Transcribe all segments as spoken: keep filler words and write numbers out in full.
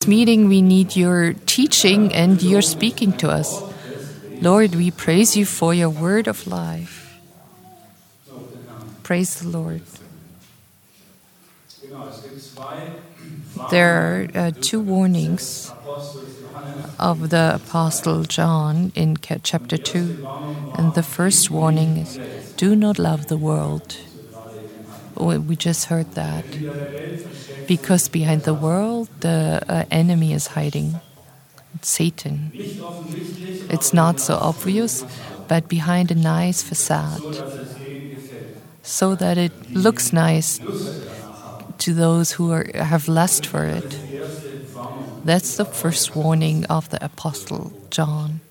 meeting, we need your teaching and your speaking to us. Lord, we praise you for your word of life. Praise the Lord. There are uh, two warnings of the Apostle John in chapter two. And the first warning is, do not love the world. We just heard that. Because behind the world, the uh, enemy is hiding. It's Satan. It's not so obvious, but behind a nice facade. So that it looks nice to those who are, have lust for it. That's the first warning of the Apostle John.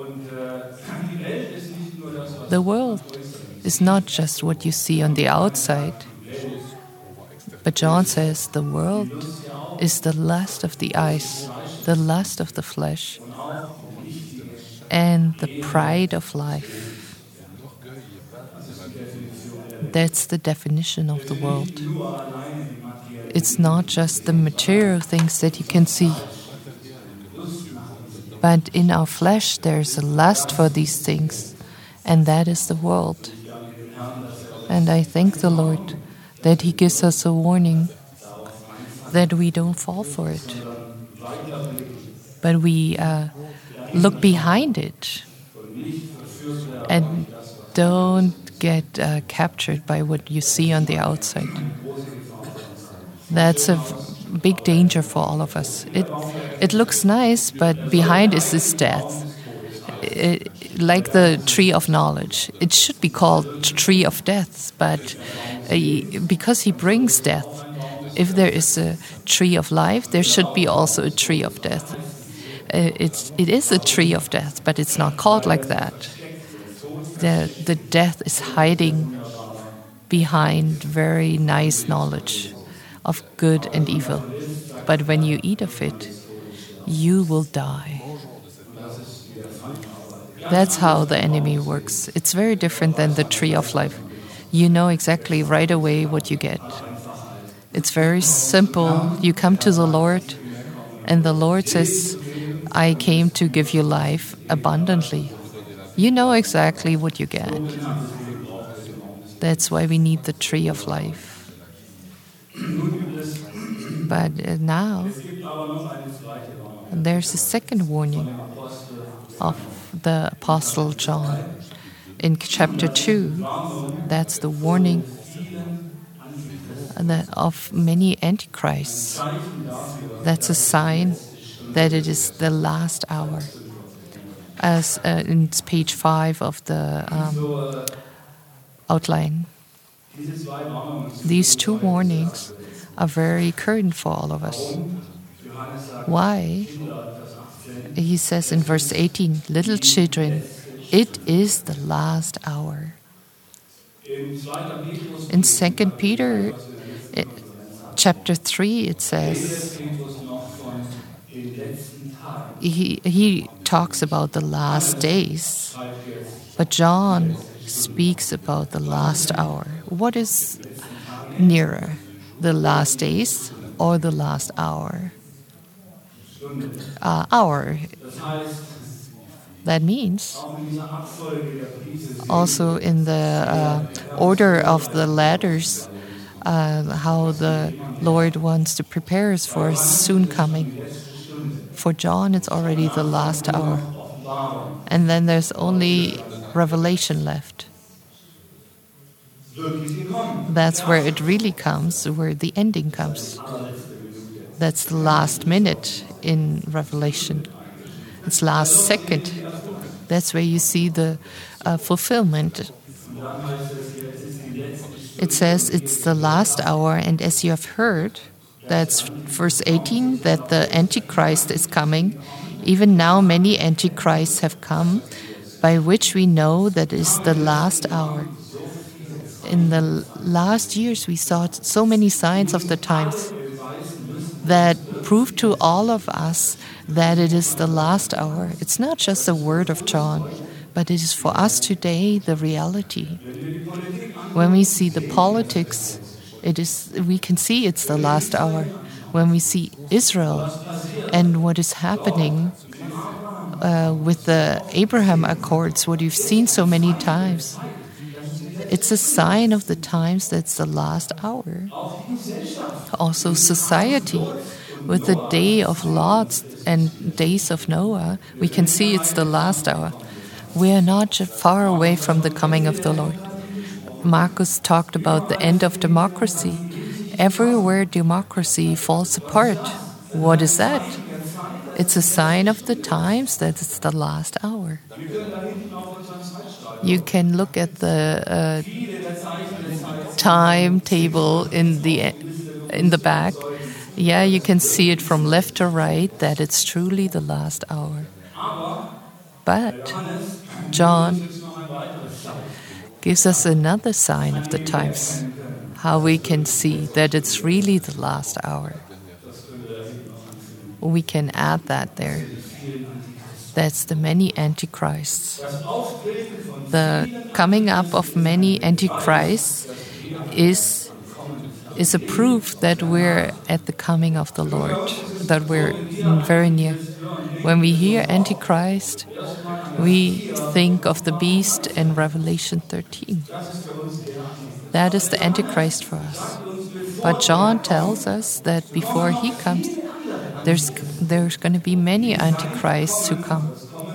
The world is not just what you see on the outside. But John says the world is the lust of the eyes, the lust of the flesh, and the pride of life. That's the definition of the world. It's not just the material things that you can see. But in our flesh there's a lust for these things, and that is the world. And I thank the Lord that He gives us a warning that we don't fall for it. But we uh, look behind it and don't get uh, captured by what you see on the outside. That's a big danger for all of us. It it looks nice, but behind is this death. It, like the tree of knowledge. It should be called tree of death, but uh, because he brings death, if there is a tree of life, there should be also a tree of death. Uh, it's, it is a tree of death, but it's not called like that. The, the death is hiding behind very nice knowledge of good and evil. But when you eat of it, you will die. That's how the enemy works. It's very different than the tree of life. You know exactly right away what you get. It's very simple. You come to the Lord, and the Lord says, I came to give you life abundantly. You know exactly what you get. That's why we need the tree of life. But uh, now, there's a second warning of the Apostle John in chapter two. That's the warning of many antichrists. That's a sign that it is the last hour. As uh, in page five of the um, outline. These two warnings are very current for all of us. Why? He says in verse eighteen, little children, it is the last hour. In Second Peter it, chapter three, it says, he, he talks about the last days, but John speaks about the last hour. What is nearer, the last days or the last hour? Uh, hour. That means also in the uh, order of the letters, uh, how the Lord wants to prepare us for soon coming. For John, it's already the last hour. And then there's only Revelation left. That's where it really comes, where the ending comes. That's the last minute in Revelation. It's last second. That's where you see the uh, fulfillment. It says it's the last hour, and as you have heard, that's verse eighteen, that the Antichrist is coming. Even now many Antichrists have come, by which we know that it is the last hour. In the last years, we saw so many signs of the times that prove to all of us that it is the last hour. It's not just a word of John, but it is for us today the reality. When we see the politics, it is we can see it's the last hour. When we see Israel, And what is happening uh, with the Abraham Accords, what you've seen so many times, it's a sign of the times that's the last hour. Also society, with the day of Lot and days of Noah, we can see it's the last hour. We are not far away from the coming of the Lord. Marcus talked about the end of democracy. Everywhere democracy falls apart. What is that? It's a sign of the times that it's the last hour. You can look at the uh, timetable in the in the back. Yeah, you can see it from left to right that it's truly the last hour. But John gives us another sign of the times, how we can see that it's really the last hour. We can add that there. That's the many antichrists. The coming up of many antichrists is, is a proof that we're at the coming of the Lord, that we're very near. When we hear Antichrist, we think of the beast in Revelation thirteen. That is the Antichrist for us. But John tells us that before he comes, there's, there's going to be many Antichrists who come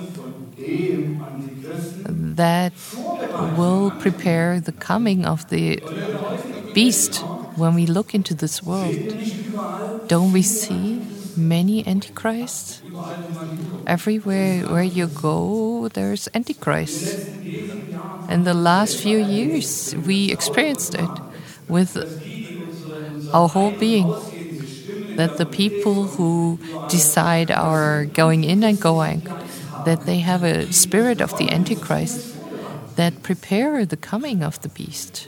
that will prepare the coming of the beast. When we look into this world, don't we see many antichrists? Everywhere where you go, there's antichrists. In the last few years, we experienced it with our whole being, that the people who decide our going in and going, that they have a spirit of the Antichrist that prepare the coming of the beast.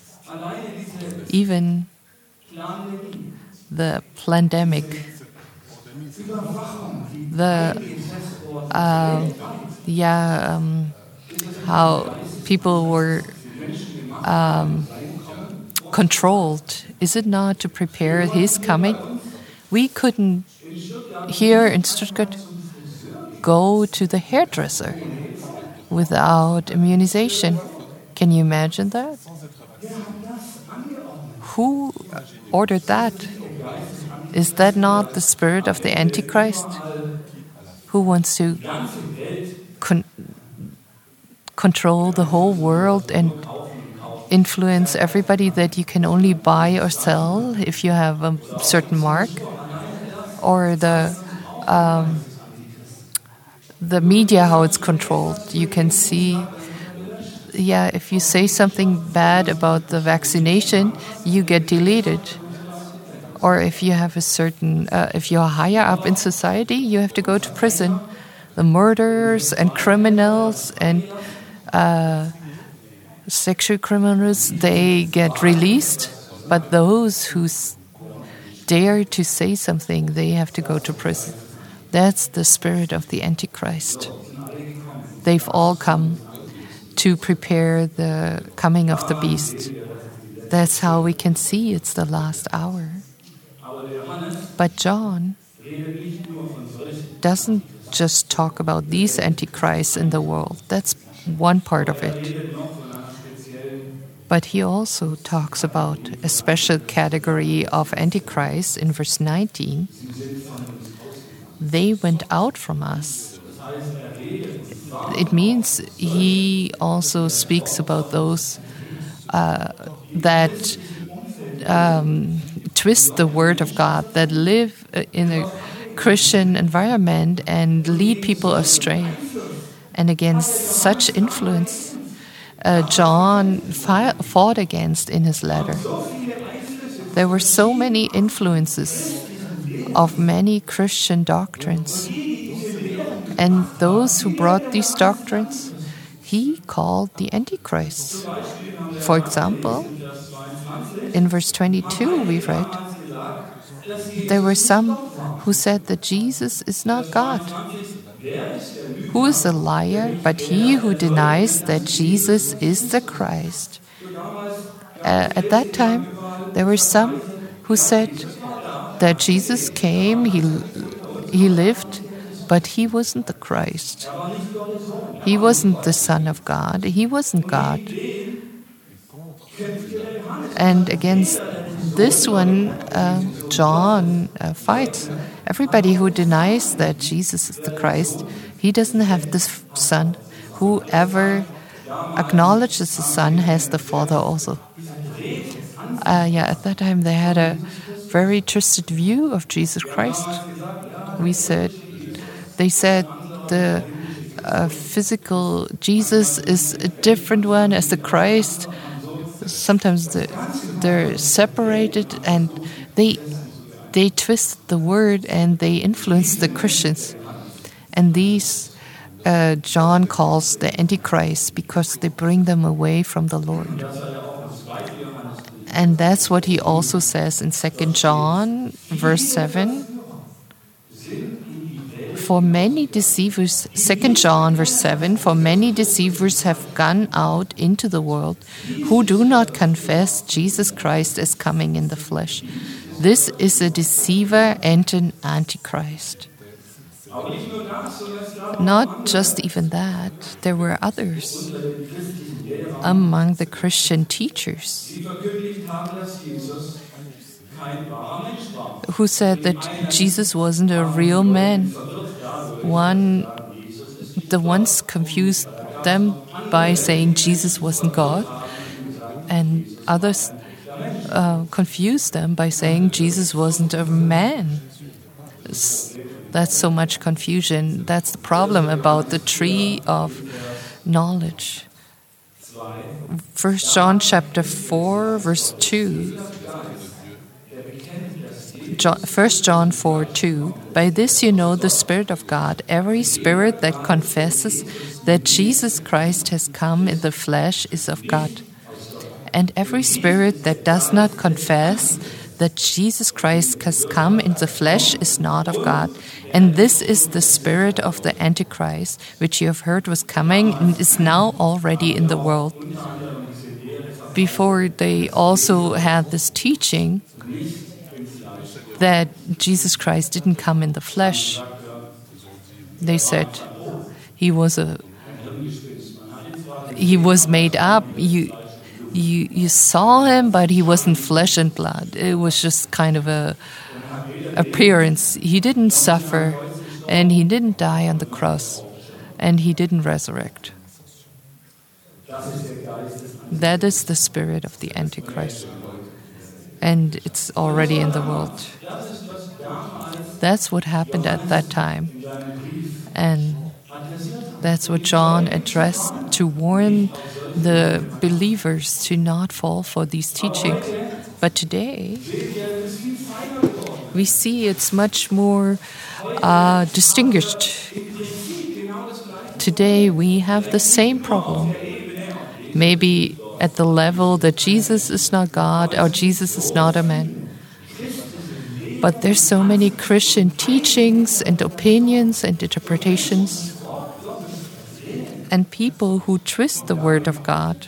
Even the pandemic, the uh, yeah, um, how people were um, controlled. Is it not to prepare his coming? We couldn't here in Stuttgart go to the hairdresser without immunization. Can you imagine that? Who ordered that? Is that not the spirit of the Antichrist? Who wants to con- control the whole world and influence everybody that you can only buy or sell if you have a certain mark? Or the um, the media, how it's controlled. You can see, yeah, if you say something bad about the vaccination, you get deleted. Or if you have a certain, uh, if you're higher up in society, you have to go to prison. The murderers and criminals and uh, sexual criminals, they get released. But those who s- dare to say something, they have to go to prison. That's the spirit of the Antichrist. They've all come to prepare the coming of the beast. That's how we can see it's the last hour. But John doesn't just talk about these antichrists in the world. That's one part of it. But he also talks about a special category of antichrists in verse nineteen. They went out from us. It means he also speaks about those uh, that um, twist the word of God, that live in a Christian environment and lead people astray. And against such influence, uh, John fi- fought against in his letter. There were so many influences of many Christian doctrines. And those who brought these doctrines, he called the Antichrists. For example, in verse twenty-two we read, there were some who said that Jesus is not God. Who is a liar but he who denies that Jesus is the Christ? Uh, at that time, there were some who said that Jesus came, he He lived, but he wasn't the Christ. He wasn't the Son of God. He wasn't God. And against this one, uh, John uh, fights. Everybody who denies that Jesus is the Christ, he doesn't have this Son. Whoever acknowledges the Son has the Father also. Uh, yeah, at that time they had a very twisted view of Jesus Christ. We said, they said the uh, physical Jesus is a different one as the Christ. Sometimes the, they're separated, and they they twist the word and they influence the Christians. And these uh, John calls the Antichrist because they bring them away from the Lord. And that's what he also says in Second John, verse seven. For many deceivers, Second John, verse seven, for many deceivers have gone out into the world who do not confess Jesus Christ as coming in the flesh. This is a deceiver and an antichrist. Not just even that, there were others among the Christian teachers who said that Jesus wasn't a real man. One, the ones confused them by saying Jesus wasn't God, and others uh, confused them by saying Jesus wasn't a man. That's so much confusion. That's the problem about the tree of knowledge. First John chapter four, verse two. First John four two. By this you know the Spirit of God. Every spirit that confesses that Jesus Christ has come in the flesh is of God. And every spirit that does not confess that Jesus Christ has come in the flesh is not of God. And this is the spirit of the Antichrist, which you have heard was coming and is now already in the world. Before, they also had this teaching that Jesus Christ didn't come in the flesh. They said he was a he was made up. You you you saw him, but he wasn't flesh and blood. It was just kind of a appearance. He didn't suffer, and he didn't die on the cross, and he didn't resurrect. That is the spirit of the Antichrist. And it's already in the world. That's what happened at that time. And that's what John addressed to warn the believers to not fall for these teachings. But today, we see it's much more uh, distinguished. Today, we have the same problem. Maybe at the level that Jesus is not God or Jesus is not a man. But there's so many Christian teachings and opinions and interpretations, and people who twist the Word of God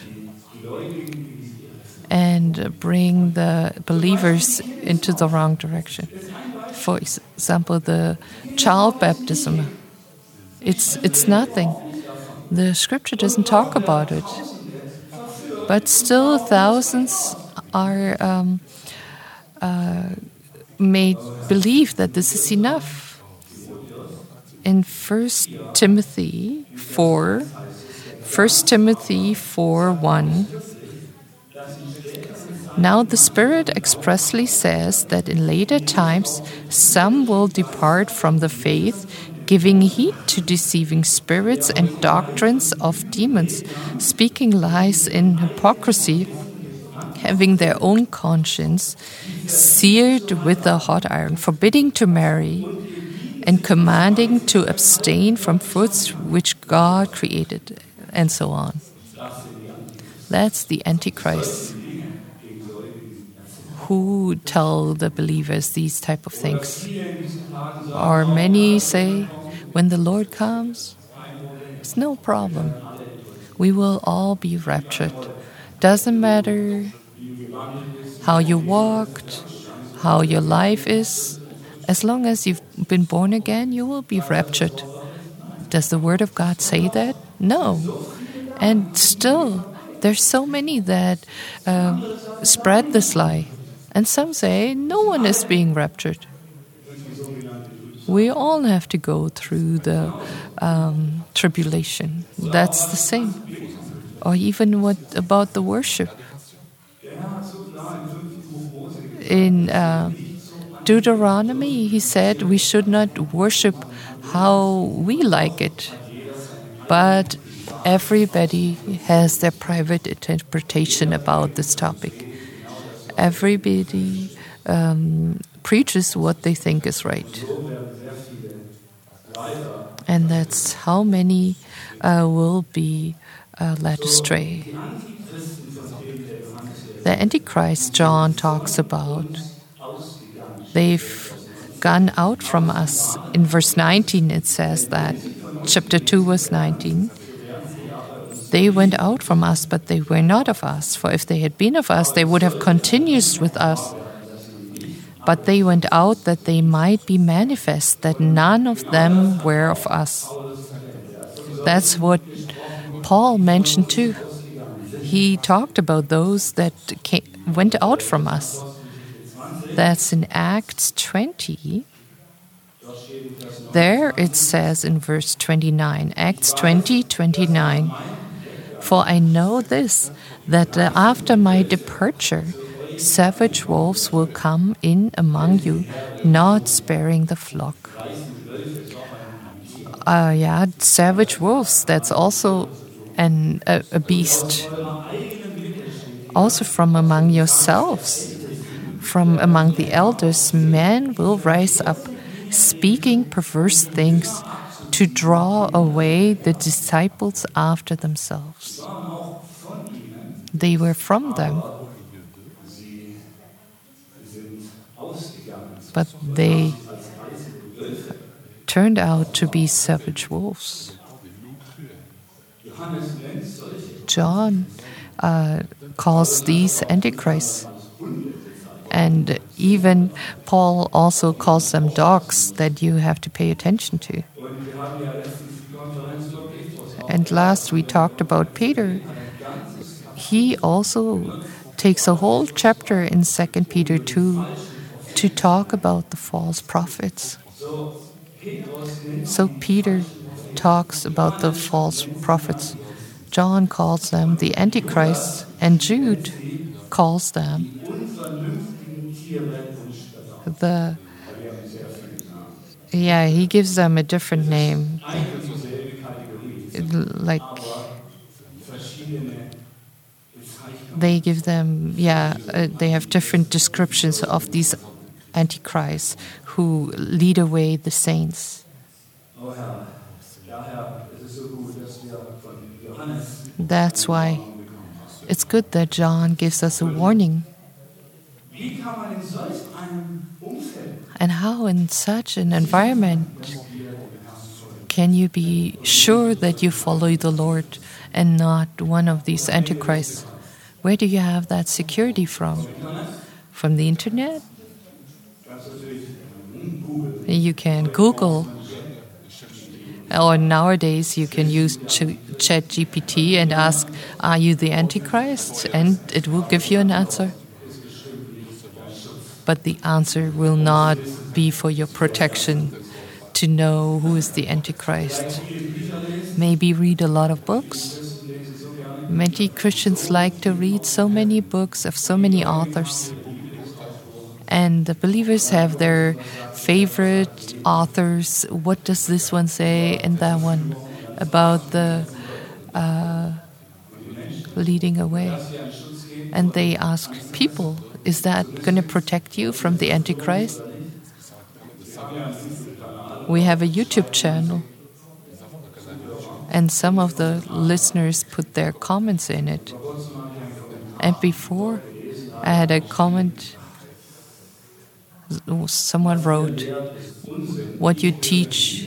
and bring the believers into the wrong direction. For example, the child baptism. It's it's nothing. The Scripture doesn't talk about it. But still, thousands are um, uh, made believe that this is enough. In First Timothy four, First Timothy four one. Now the Spirit expressly says that in later times some will depart from the faith, giving heed to deceiving spirits and doctrines of demons, speaking lies in hypocrisy, having their own conscience seared with a hot iron, forbidding to marry, and commanding to abstain from fruits which God created, and so on. That's the Antichrist, who tell the believers these type of things. Or many say, when the Lord comes, it's no problem. We will all be raptured. Doesn't matter how you walked, how your life is, As long as you've been born again, you will be raptured. Does the Word of God say that? No. And still, there's so many that uh, spread this lie. And some say no one is being raptured. We all have to go through the um, tribulation. That's the same. Or even what about the worship? In uh, Deuteronomy, he said we should not worship how we like it, but everybody has their private interpretation about this topic. Everybody um, preaches what they think is right. And that's how many uh, will be uh, led astray. The Antichrist John talks about, they've gone out from us. In verse nineteen it says that, chapter two verse nineteen, they went out from us, but they were not of us. For if they had been of us, they would have continued with us. But they went out that they might be manifest, that none of them were of us. That's what Paul mentioned too. He talked about those that came, went out from us. That's in Acts twenty. There it says in verse twenty-nine, Acts twenty, twenty-nine, for I know this, that after my departure, savage wolves will come in among you, not sparing the flock. Uh, yeah, savage wolves, that's also an, a, a beast. Also from among yourselves, from among the elders, men will rise up, speaking perverse things, to draw away the disciples after themselves. They were from them, but they turned out to be savage wolves. John uh, calls these antichrists. And even Paul also calls them dogs that you have to pay attention to. And last we talked about Peter. He also takes a whole chapter in Second Peter two to talk about the false prophets. So Peter talks about the false prophets. John calls them the Antichrists, and Jude calls them the, yeah, he gives them a different name. Like, they give them, yeah, uh, they have different descriptions of these antichrists who lead away the saints. That's why it's good that John gives us a warning. And how in such an environment can you be sure that you follow the Lord and not one of these antichrists? Where do you have that security from? From the internet? You can Google. Or nowadays you can use Chat G P T and ask, are you the Antichrist? And it will give you an answer. But the answer will not be for your protection to know who is the Antichrist. Maybe read a lot of books. Many Christians like to read so many books of so many authors. And the believers have their favorite authors. What does this one say and that one about the uh, leading away? And they ask people, is that going to protect you from the Antichrist? We have a YouTube channel. And some of the listeners put their comments in it. And before, I had a comment. Someone wrote, what you teach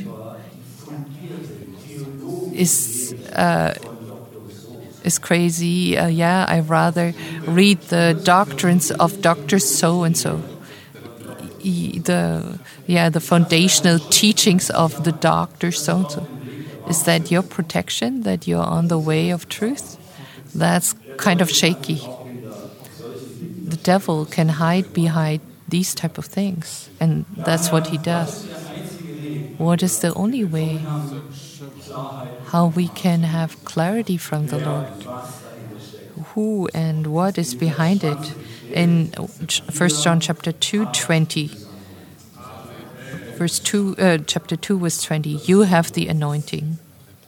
is uh, is crazy. Uh, yeah, I rather read the doctrines of Doctor So-and-so. The yeah, the foundational teachings of the doctor so-and-so. Is that your protection, that you're on the way of truth? That's kind of shaky. The devil can hide behind these type of things, and that's what he does. What is the only way how we can have clarity from the Lord? Who and what is behind it? In First John chapter two, twenty, verse two, uh, chapter two, verse twenty, you have the anointing,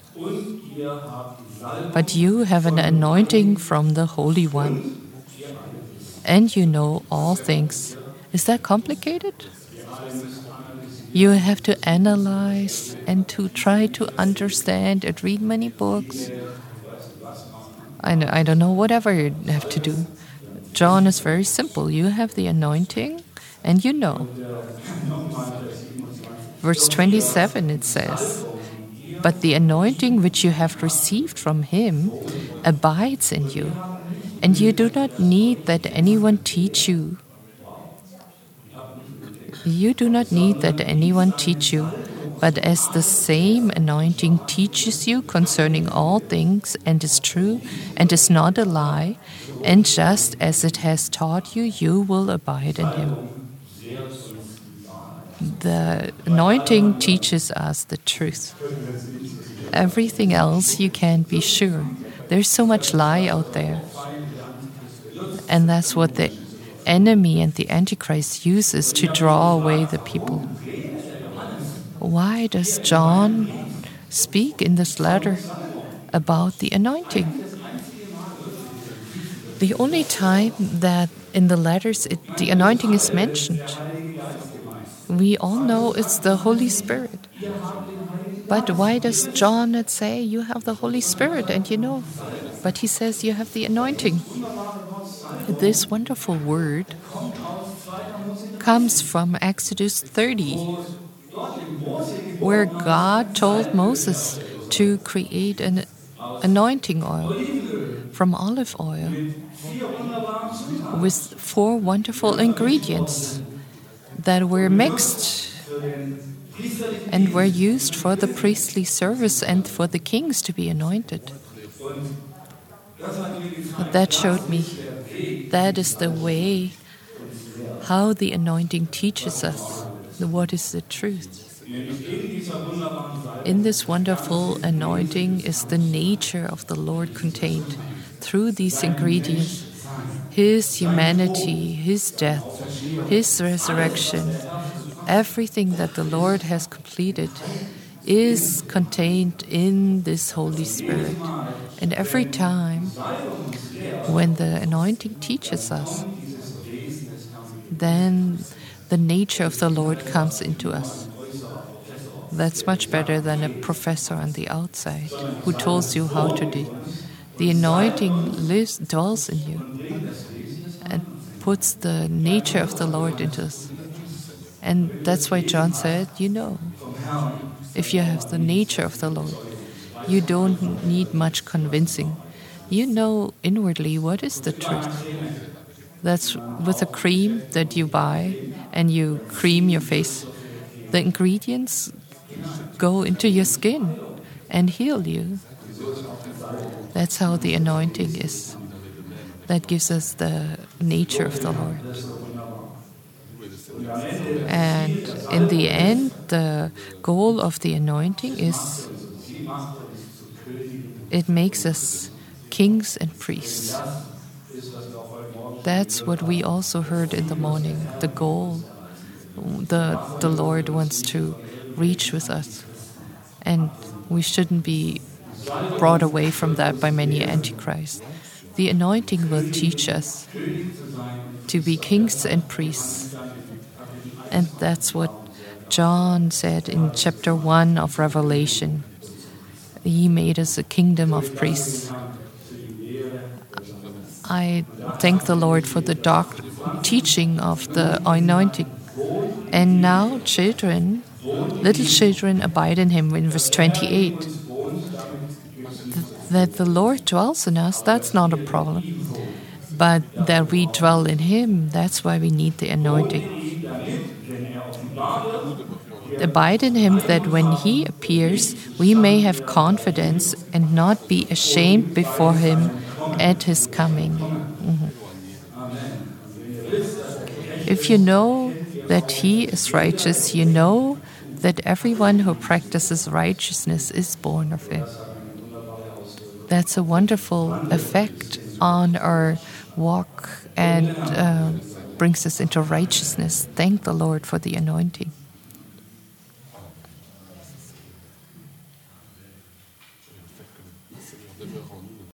but you have an anointing from the Holy One, and you know all things. Is that complicated? You have to analyze and to try to understand and read many books. I, know, I don't know, whatever you have to do. John is very simple. You have the anointing and you know. Verse twenty-seven it says, but the anointing which you have received from him abides in you, and you do not need that anyone teach you. You do not need that anyone teach you, but as the same anointing teaches you concerning all things, and is true, and is not a lie, and just as it has taught you, you will abide in him. The anointing teaches us the truth. Everything else you can't be sure. There's so much lie out there. And that's what the enemy and the Antichrist uses to draw away the people. Why does John speak in this letter about the anointing? The only time that in the letters it, the anointing is mentioned, we all know it's the Holy Spirit. But why does John not say you have the Holy Spirit and you know? But he says you have the anointing. This wonderful word comes from Exodus thirty, where God told Moses to create an anointing oil from olive oil with four wonderful ingredients that were mixed and were used for the priestly service and for the kings to be anointed. That showed me that is the way how the anointing teaches us what is the truth. In this wonderful anointing is the nature of the Lord contained through these ingredients. His humanity, His death, His resurrection, everything that the Lord has completed is contained in this Holy Spirit. And every time when the anointing teaches us, then the nature of the Lord comes into us. That's much better than a professor on the outside who tells you how to do. The anointing lives, dwells in you and puts the nature of the Lord into us. And that's why John said, you know, if you have the nature of the Lord, you don't need much convincing. You know inwardly what is the truth. That's with a cream that you buy and you cream your face. The ingredients go into your skin and heal you. That's how the anointing is. That gives us the nature of the Lord. And in the end, the goal of the anointing is it makes us kings and priests. That's what we also heard in the morning, the goal the, the Lord wants to reach with us. And we shouldn't be brought away from that by many antichrists. The anointing will teach us to be kings and priests. And that's what John said in chapter one of Revelation. He made us a kingdom of priests. I thank the Lord for the doc- teaching of the anointing. And now children, little children abide in him in verse twenty-eight. Th- that the Lord dwells in us, that's not a problem. But that we dwell in him, that's why we need the anointing. abide in him, that when he appears, we may have confidence and not be ashamed before him at his coming. Mm-hmm. If you know that he is righteous, you know that everyone who practices righteousness is born of him. That's a wonderful effect on our walk and uh, brings us into righteousness. Thank the Lord for the anointing.